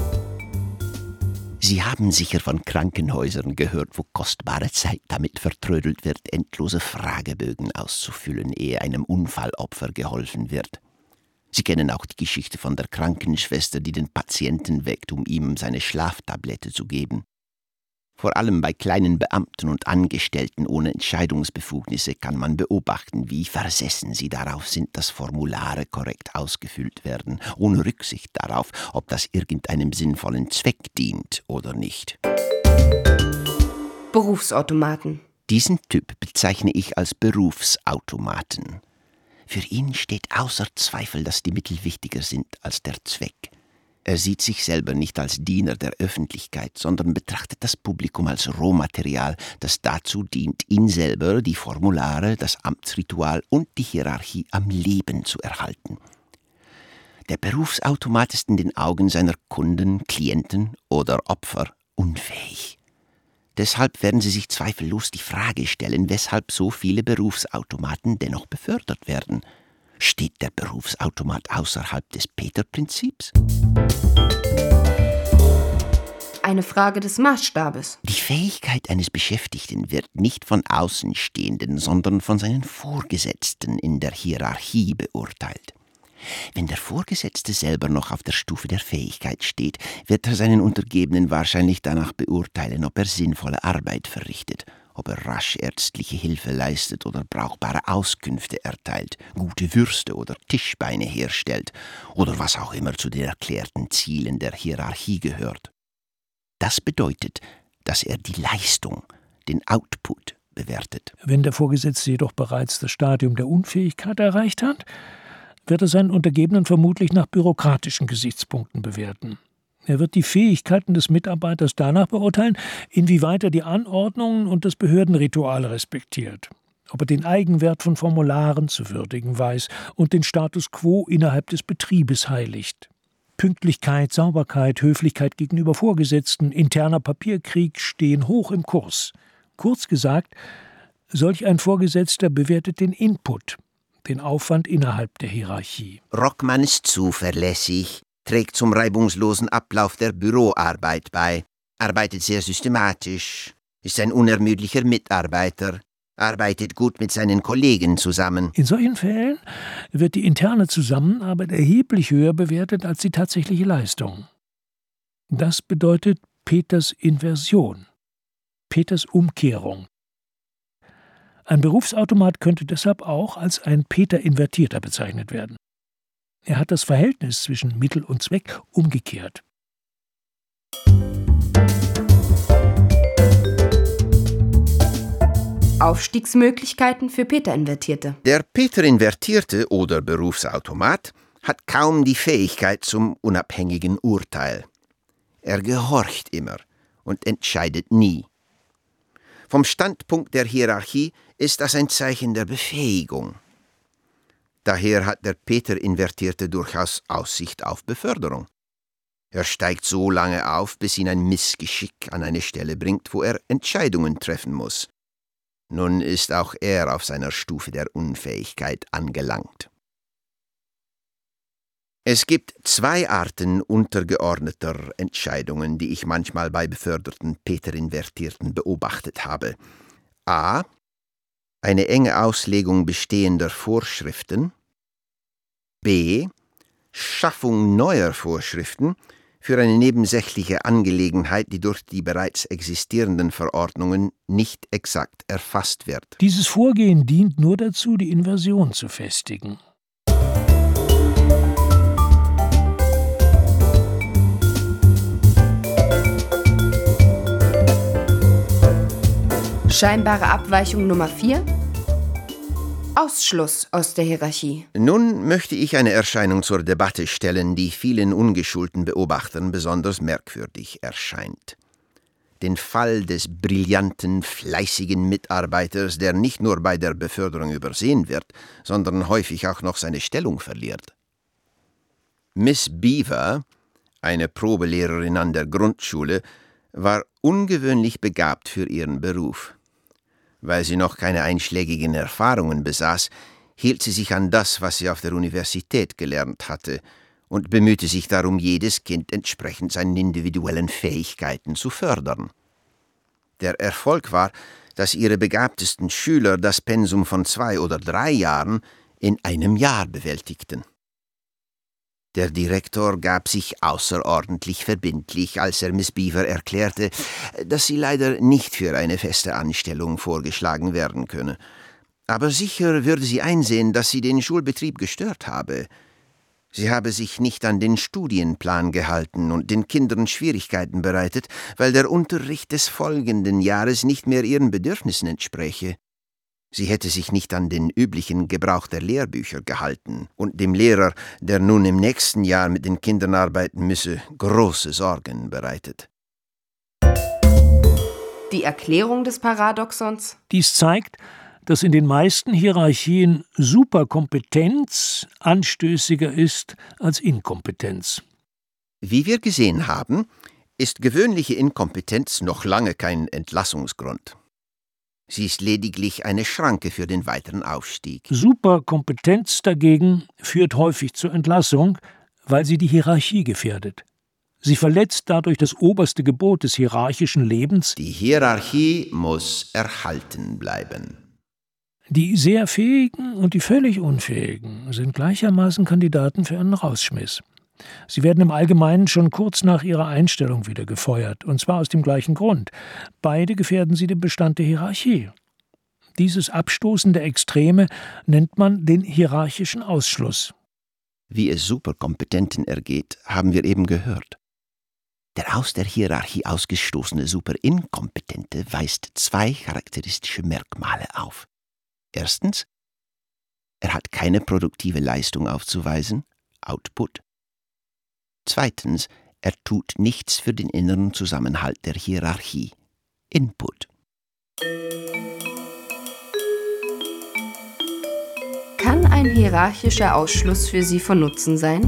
Sie haben sicher von Krankenhäusern gehört, wo kostbare Zeit damit vertrödelt wird, endlose Fragebögen auszufüllen, ehe einem Unfallopfer geholfen wird. Sie kennen auch die Geschichte von der Krankenschwester, die den Patienten weckt, um ihm seine Schlaftablette zu geben. Vor allem bei kleinen Beamten und Angestellten ohne Entscheidungsbefugnisse kann man beobachten, wie versessen sie darauf sind, dass Formulare korrekt ausgefüllt werden, ohne Rücksicht darauf, ob das irgendeinem sinnvollen Zweck dient oder nicht. Berufsautomaten. Diesen Typ bezeichne ich als Berufsautomaten. Für ihn steht außer Zweifel, dass die Mittel wichtiger sind als der Zweck. Er sieht sich selber nicht als Diener der Öffentlichkeit, sondern betrachtet das Publikum als Rohmaterial, das dazu dient, ihn selber, die Formulare, das Amtsritual und die Hierarchie am Leben zu erhalten. Der Berufsautomat ist in den Augen seiner Kunden, Klienten oder Opfer unfähig. Deshalb werden Sie sich zweifellos die Frage stellen, weshalb so viele Berufsautomaten dennoch befördert werden. Steht der Berufsautomat außerhalb des Peter-Prinzips? Eine Frage des Maßstabes. Die Fähigkeit eines Beschäftigten wird nicht von Außenstehenden, sondern von seinen Vorgesetzten in der Hierarchie beurteilt. Wenn der Vorgesetzte selber noch auf der Stufe der Fähigkeit steht, wird er seinen Untergebenen wahrscheinlich danach beurteilen, ob er sinnvolle Arbeit verrichtet, ob er rasch ärztliche Hilfe leistet oder brauchbare Auskünfte erteilt, gute Würste oder Tischbeine herstellt oder was auch immer zu den erklärten Zielen der Hierarchie gehört. Das bedeutet, dass er die Leistung, den Output bewertet. Wenn der Vorgesetzte jedoch bereits das Stadium der Unfähigkeit erreicht hat, wird er seinen Untergebenen vermutlich nach bürokratischen Gesichtspunkten bewerten. Er wird die Fähigkeiten des Mitarbeiters danach beurteilen, inwieweit er die Anordnungen und das Behördenritual respektiert, ob er den Eigenwert von Formularen zu würdigen weiß und den Status quo innerhalb des Betriebes heiligt. Pünktlichkeit, Sauberkeit, Höflichkeit gegenüber Vorgesetzten, interner Papierkrieg stehen hoch im Kurs. Kurz gesagt, solch ein Vorgesetzter bewertet den Input, den Aufwand innerhalb der Hierarchie. Rockmann ist zuverlässig, trägt zum reibungslosen Ablauf der Büroarbeit bei, arbeitet sehr systematisch, ist ein unermüdlicher Mitarbeiter, arbeitet gut mit seinen Kollegen zusammen. In solchen Fällen wird die interne Zusammenarbeit erheblich höher bewertet als die tatsächliche Leistung. Das bedeutet Peters Inversion, Peters Umkehrung. Ein Berufsautomat könnte deshalb auch als ein Peter-Invertierter bezeichnet werden. Er hat das Verhältnis zwischen Mittel und Zweck umgekehrt. Aufstiegsmöglichkeiten für Peter-Invertierte. Der Peter-Invertierte oder Berufsautomat hat kaum die Fähigkeit zum unabhängigen Urteil. Er gehorcht immer und entscheidet nie. Vom Standpunkt der Hierarchie ist das ein Zeichen der Befähigung. Daher hat der Peter-Invertierte durchaus Aussicht auf Beförderung. Er steigt so lange auf, bis ihn ein Missgeschick an eine Stelle bringt, wo er Entscheidungen treffen muss. Nun ist auch er auf seiner Stufe der Unfähigkeit angelangt. Es gibt 2 Arten untergeordneter Entscheidungen, die ich manchmal bei beförderten Peter-Invertierten beobachtet habe. A. Eine enge Auslegung bestehender Vorschriften. B. Schaffung neuer Vorschriften für eine nebensächliche Angelegenheit, die durch die bereits existierenden Verordnungen nicht exakt erfasst wird. Dieses Vorgehen dient nur dazu, die Inversion zu festigen. Scheinbare Abweichung Nummer 4. Ausschluss aus der Hierarchie. Nun möchte ich eine Erscheinung zur Debatte stellen, die vielen ungeschulten Beobachtern besonders merkwürdig erscheint. Den Fall des brillanten, fleißigen Mitarbeiters, der nicht nur bei der Beförderung übersehen wird, sondern häufig auch noch seine Stellung verliert. Miss Beaver, eine Probelehrerin an der Grundschule, war ungewöhnlich begabt für ihren Beruf. Weil sie noch keine einschlägigen Erfahrungen besaß, hielt sie sich an das, was sie auf der Universität gelernt hatte, und bemühte sich darum, jedes Kind entsprechend seinen individuellen Fähigkeiten zu fördern. Der Erfolg war, dass ihre begabtesten Schüler das Pensum von 2 oder 3 Jahren in einem Jahr bewältigten. Der Direktor gab sich außerordentlich verbindlich, als er Miss Beaver erklärte, dass sie leider nicht für eine feste Anstellung vorgeschlagen werden könne. Aber sicher würde sie einsehen, dass sie den Schulbetrieb gestört habe. Sie habe sich nicht an den Studienplan gehalten und den Kindern Schwierigkeiten bereitet, weil der Unterricht des folgenden Jahres nicht mehr ihren Bedürfnissen entspräche. Sie hätte sich nicht an den üblichen Gebrauch der Lehrbücher gehalten und dem Lehrer, der nun im nächsten Jahr mit den Kindern arbeiten müsse, große Sorgen bereitet. Die Erklärung des Paradoxons? Dies zeigt, dass in den meisten Hierarchien Superkompetenz anstößiger ist als Inkompetenz. Wie wir gesehen haben, ist gewöhnliche Inkompetenz noch lange kein Entlassungsgrund. Sie ist lediglich eine Schranke für den weiteren Aufstieg. Superkompetenz dagegen führt häufig zur Entlassung, weil sie die Hierarchie gefährdet. Sie verletzt dadurch das oberste Gebot des hierarchischen Lebens. Die Hierarchie muss erhalten bleiben. Die sehr Fähigen und die völlig Unfähigen sind gleichermaßen Kandidaten für einen Rausschmiss. Sie werden im Allgemeinen schon kurz nach ihrer Einstellung wieder gefeuert, und zwar aus dem gleichen Grund. Beide gefährden sie den Bestand der Hierarchie. Dieses Abstoßen der Extreme nennt man den hierarchischen Ausschluss. Wie es Superkompetenten ergeht, haben wir eben gehört. Der aus der Hierarchie ausgestoßene Superinkompetente weist 2 charakteristische Merkmale auf. Erstens, er hat keine produktive Leistung aufzuweisen, Output. Zweitens, er tut nichts für den inneren Zusammenhalt der Hierarchie, Input. Kann ein hierarchischer Ausschluss für Sie von Nutzen sein?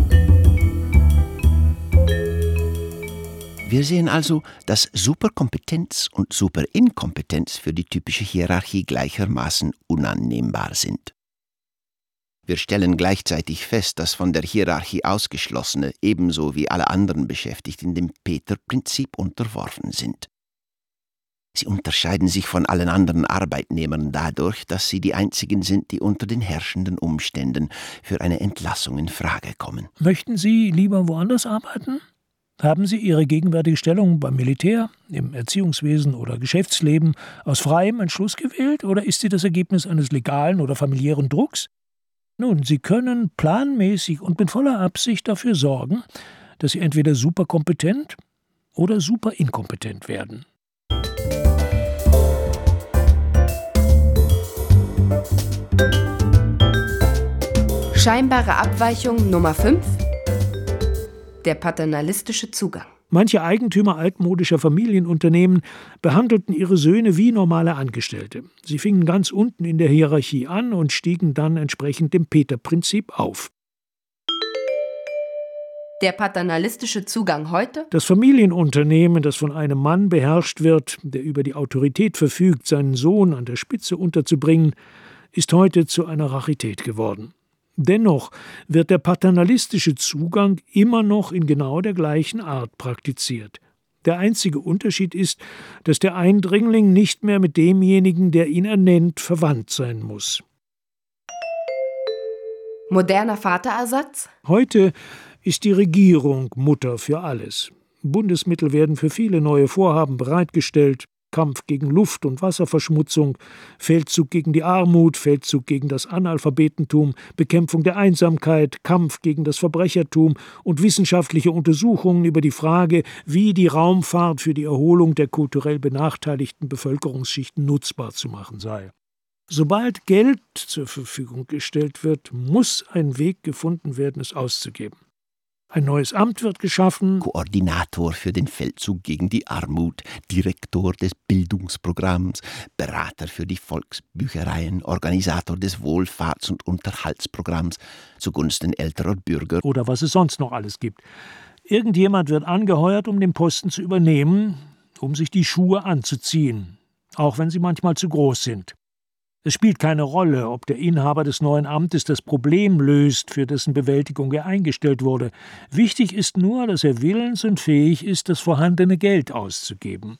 Wir sehen also, dass Superkompetenz und Superinkompetenz für die typische Hierarchie gleichermaßen unannehmbar sind. Wir stellen gleichzeitig fest, dass von der Hierarchie Ausgeschlossene ebenso wie alle anderen Beschäftigten dem Peter-Prinzip unterworfen sind. Sie unterscheiden sich von allen anderen Arbeitnehmern dadurch, dass sie die einzigen sind, die unter den herrschenden Umständen für eine Entlassung in Frage kommen. Möchten Sie lieber woanders arbeiten? Haben Sie Ihre gegenwärtige Stellung beim Militär, im Erziehungswesen oder Geschäftsleben aus freiem Entschluss gewählt, oder ist sie das Ergebnis eines legalen oder familiären Drucks? Nun, Sie können planmäßig und mit voller Absicht dafür sorgen, dass Sie entweder superkompetent oder superinkompetent werden. Scheinbare Abweichung Nummer 5. Der paternalistische Zugang. Manche Eigentümer altmodischer Familienunternehmen behandelten ihre Söhne wie normale Angestellte. Sie fingen ganz unten in der Hierarchie an und stiegen dann entsprechend dem Peter-Prinzip auf. Der paternalistische Zugang heute? Das Familienunternehmen, das von einem Mann beherrscht wird, der über die Autorität verfügt, seinen Sohn an der Spitze unterzubringen, ist heute zu einer Rarität geworden. Dennoch wird der paternalistische Zugang immer noch in genau der gleichen Art praktiziert. Der einzige Unterschied ist, dass der Eindringling nicht mehr mit demjenigen, der ihn ernennt, verwandt sein muss. Moderner Vaterersatz? Heute ist die Regierung Mutter für alles. Bundesmittel werden für viele neue Vorhaben bereitgestellt. Kampf gegen Luft- und Wasserverschmutzung, Feldzug gegen die Armut, Feldzug gegen das Analphabetentum, Bekämpfung der Einsamkeit, Kampf gegen das Verbrechertum und wissenschaftliche Untersuchungen über die Frage, wie die Raumfahrt für die Erholung der kulturell benachteiligten Bevölkerungsschichten nutzbar zu machen sei. Sobald Geld zur Verfügung gestellt wird, muss ein Weg gefunden werden, es auszugeben. Ein neues Amt wird geschaffen. Koordinator für den Feldzug gegen die Armut, Direktor des Bildungsprogramms, Berater für die Volksbüchereien, Organisator des Wohlfahrts- und Unterhaltsprogramms zugunsten älterer Bürger. Oder was es sonst noch alles gibt. Irgendjemand wird angeheuert, um den Posten zu übernehmen, um sich die Schuhe anzuziehen, auch wenn sie manchmal zu groß sind. Es spielt keine Rolle, ob der Inhaber des neuen Amtes das Problem löst, für dessen Bewältigung er eingestellt wurde. Wichtig ist nur, dass er willens und fähig ist, das vorhandene Geld auszugeben.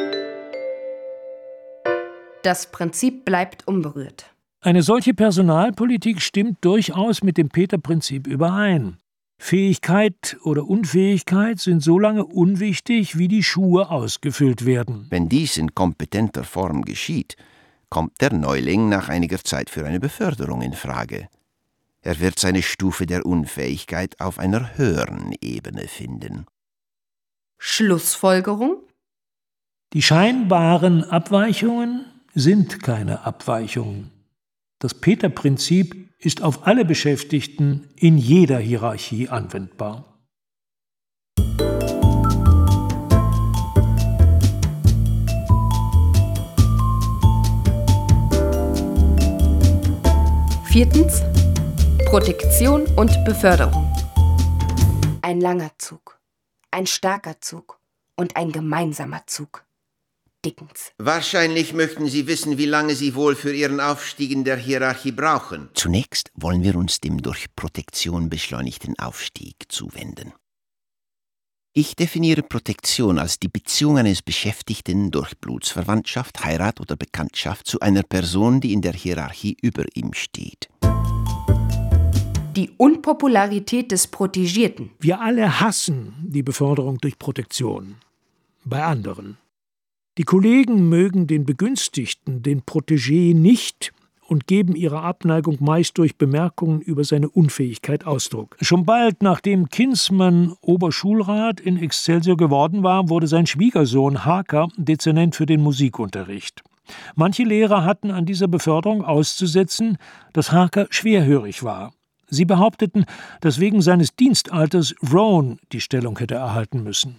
Das Prinzip bleibt unberührt. Eine solche Personalpolitik stimmt durchaus mit dem Peter-Prinzip überein. Fähigkeit oder Unfähigkeit sind so lange unwichtig, wie die Schuhe ausgefüllt werden. Wenn dies in kompetenter Form geschieht, kommt der Neuling nach einiger Zeit für eine Beförderung in Frage. Er wird seine Stufe der Unfähigkeit auf einer höheren Ebene finden. Schlussfolgerung? Die scheinbaren Abweichungen sind keine Abweichungen. Das Peter-Prinzip ist auf alle Beschäftigten in jeder Hierarchie anwendbar. Viertens. Protektion und Beförderung. Ein langer Zug, ein starker Zug und ein gemeinsamer Zug. Dickens. Wahrscheinlich möchten Sie wissen, wie lange Sie wohl für Ihren Aufstieg in der Hierarchie brauchen. Zunächst wollen wir uns dem durch Protektion beschleunigten Aufstieg zuwenden. Ich definiere Protektion als die Beziehung eines Beschäftigten durch Blutsverwandtschaft, Heirat oder Bekanntschaft zu einer Person, die in der Hierarchie über ihm steht. Die Unpopularität des Protegierten. Wir alle hassen die Beförderung durch Protektion. Bei anderen. Die Kollegen mögen den Begünstigten, den Protégé, nicht und geben ihrer Abneigung meist durch Bemerkungen über seine Unfähigkeit Ausdruck. Schon bald, nachdem Kinsman Oberschulrat in Excelsior geworden war, wurde sein Schwiegersohn Harker Dezernent für den Musikunterricht. Manche Lehrer hatten an dieser Beförderung auszusetzen, dass Harker schwerhörig war. Sie behaupteten, dass wegen seines Dienstalters Rowan die Stellung hätte erhalten müssen.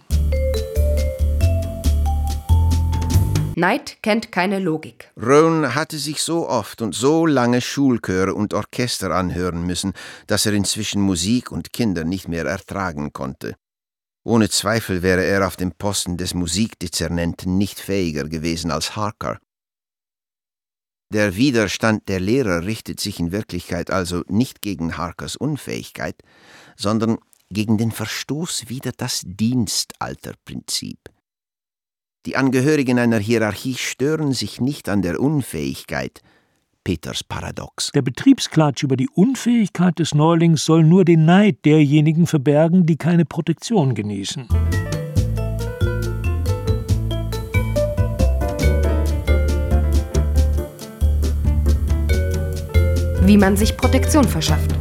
Neid kennt keine Logik. Rowan hatte sich so oft und so lange Schulchöre und Orchester anhören müssen, dass er inzwischen Musik und Kinder nicht mehr ertragen konnte. Ohne Zweifel wäre er auf dem Posten des Musikdezernenten nicht fähiger gewesen als Harker. Der Widerstand der Lehrer richtet sich in Wirklichkeit also nicht gegen Harkers Unfähigkeit, sondern gegen den Verstoß wider das Dienstalterprinzip. Die Angehörigen einer Hierarchie stören sich nicht an der Unfähigkeit, Peters Paradox. Der Betriebsklatsch über die Unfähigkeit des Neulings soll nur den Neid derjenigen verbergen, die keine Protektion genießen. Wie man sich Protektion verschafft.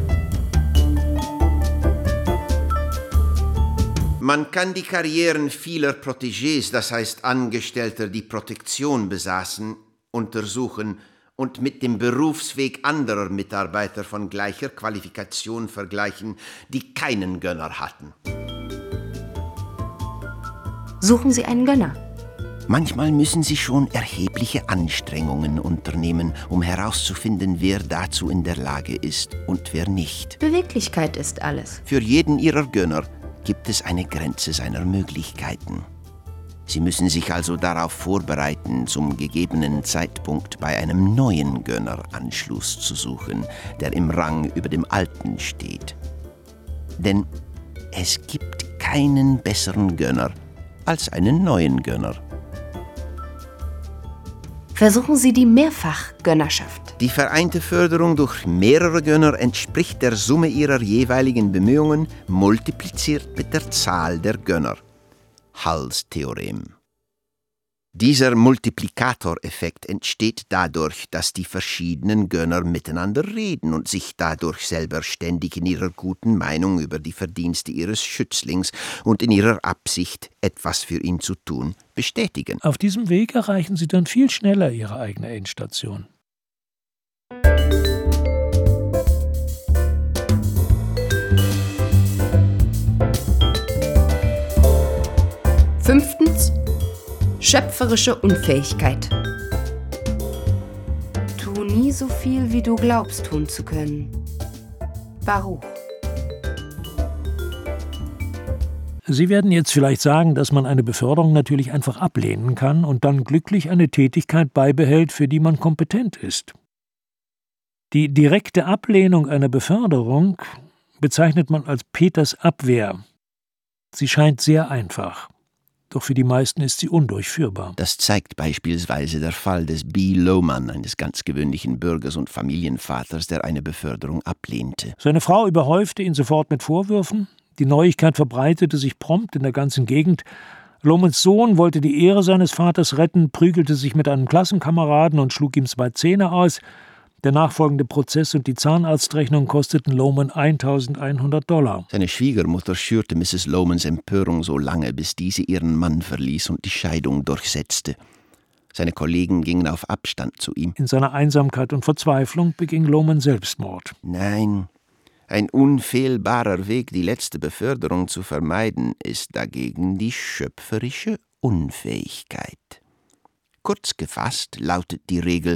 Man kann die Karrieren vieler Protégés, das heißt Angestellter, die Protektion besaßen, untersuchen und mit dem Berufsweg anderer Mitarbeiter von gleicher Qualifikation vergleichen, die keinen Gönner hatten. Suchen Sie einen Gönner. Manchmal müssen Sie schon erhebliche Anstrengungen unternehmen, um herauszufinden, wer dazu in der Lage ist und wer nicht. Beweglichkeit ist alles. Für jeden Ihrer Gönner gibt es eine Grenze seiner Möglichkeiten. Sie müssen sich also darauf vorbereiten, zum gegebenen Zeitpunkt bei einem neuen Gönner Anschluss zu suchen, der im Rang über dem alten steht. Denn es gibt keinen besseren Gönner als einen neuen Gönner. Versuchen Sie die Mehrfachgönnerschaft. Die vereinte Förderung durch mehrere Gönner entspricht der Summe ihrer jeweiligen Bemühungen, multipliziert mit der Zahl der Gönner. Hulls Theorem. Dieser Multiplikatoreffekt entsteht dadurch, dass die verschiedenen Gönner miteinander reden und sich dadurch selber ständig in ihrer guten Meinung über die Verdienste ihres Schützlings und in ihrer Absicht, etwas für ihn zu tun, bestätigen. Auf diesem Weg erreichen Sie dann viel schneller Ihre eigene Endstation. Fünftens. Schöpferische Unfähigkeit. Tu nie so viel, wie du glaubst tun zu können. Baruch. Sie werden jetzt vielleicht sagen, dass man eine Beförderung natürlich einfach ablehnen kann und dann glücklich eine Tätigkeit beibehält, für die man kompetent ist. Die direkte Ablehnung einer Beförderung bezeichnet man als Peters Abwehr. Sie scheint sehr einfach. Doch für die meisten ist sie undurchführbar. Das zeigt beispielsweise der Fall des B. Lohman, eines ganz gewöhnlichen Bürgers und Familienvaters, der eine Beförderung ablehnte. Seine Frau überhäufte ihn sofort mit Vorwürfen. Die Neuigkeit verbreitete sich prompt in der ganzen Gegend. Lohmans Sohn wollte die Ehre seines Vaters retten, prügelte sich mit einem Klassenkameraden und schlug ihm 2 Zähne aus. Der nachfolgende Prozess und die Zahnarztrechnung kosteten Lohman $1.100. Seine Schwiegermutter schürte Mrs. Lohmans Empörung so lange, bis diese ihren Mann verließ und die Scheidung durchsetzte. Seine Kollegen gingen auf Abstand zu ihm. In seiner Einsamkeit und Verzweiflung beging Lohman Selbstmord. Nein, ein unfehlbarer Weg, die letzte Beförderung zu vermeiden, ist dagegen die schöpferische Unfähigkeit. Kurz gefasst lautet die Regel: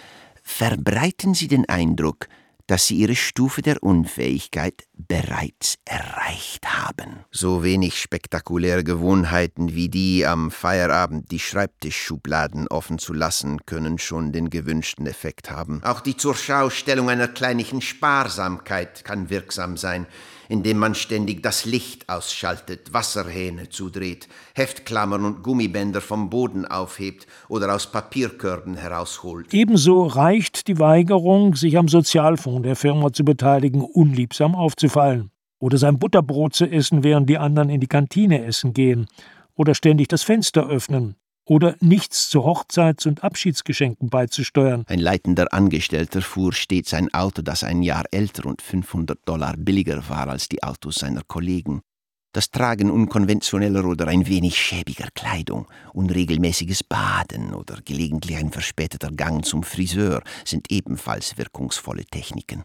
Verbreiten Sie den Eindruck, dass Sie Ihre Stufe der Unfähigkeit bereits erreicht haben. So wenig spektakuläre Gewohnheiten wie die, am Feierabend die Schreibtischschubladen offen zu lassen, können schon den gewünschten Effekt haben. Auch die Zurschaustellung einer kleinlichen Sparsamkeit kann wirksam sein, indem man ständig das Licht ausschaltet, Wasserhähne zudreht, Heftklammern und Gummibänder vom Boden aufhebt oder aus Papierkörben herausholt. Ebenso reicht die Weigerung, sich am Sozialfonds der Firma zu beteiligen, unliebsam aufzufallen. Oder sein Butterbrot zu essen, während die anderen in die Kantine essen gehen. Oder ständig das Fenster öffnen. Oder nichts zu Hochzeits- und Abschiedsgeschenken beizusteuern. Ein leitender Angestellter fuhr stets ein Auto, das ein Jahr älter und $500 billiger war als die Autos seiner Kollegen. Das Tragen unkonventioneller oder ein wenig schäbiger Kleidung, unregelmäßiges Baden oder gelegentlich ein verspäteter Gang zum Friseur sind ebenfalls wirkungsvolle Techniken.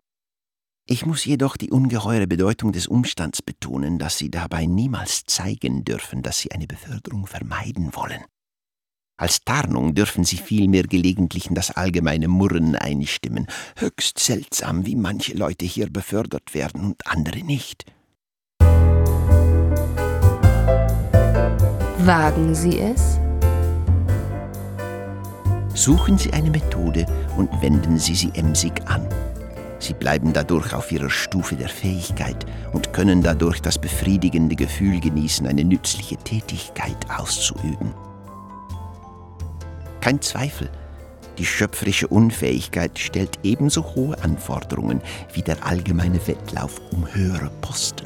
Ich muss jedoch die ungeheure Bedeutung des Umstands betonen, dass Sie dabei niemals zeigen dürfen, dass Sie eine Beförderung vermeiden wollen. Als Tarnung dürfen Sie vielmehr gelegentlich in das allgemeine Murren einstimmen. Höchst seltsam, wie manche Leute hier befördert werden und andere nicht. Wagen Sie es? Suchen Sie eine Methode und wenden Sie sie emsig an. Sie bleiben dadurch auf Ihrer Stufe der Fähigkeit und können dadurch das befriedigende Gefühl genießen, eine nützliche Tätigkeit auszuüben. Kein Zweifel, die schöpferische Unfähigkeit stellt ebenso hohe Anforderungen wie der allgemeine Wettlauf um höhere Posten.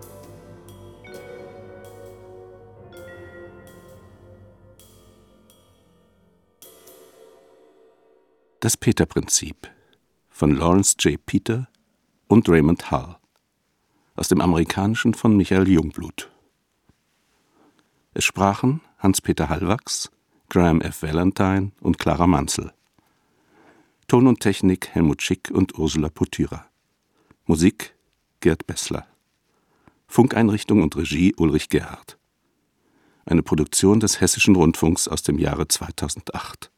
Das Peter-Prinzip von Lawrence J. Peter und Raymond Hull, aus dem Amerikanischen von Michael Jungblut. Es sprachen Hans-Peter Hallwachs, Graham F. Valentine und Clara Manzel. Ton und Technik Helmut Schick und Ursula Potyra. Musik Gerd Bessler. Funkeinrichtung und Regie Ulrich Gerhardt. Eine Produktion des Hessischen Rundfunks aus dem Jahre 2008.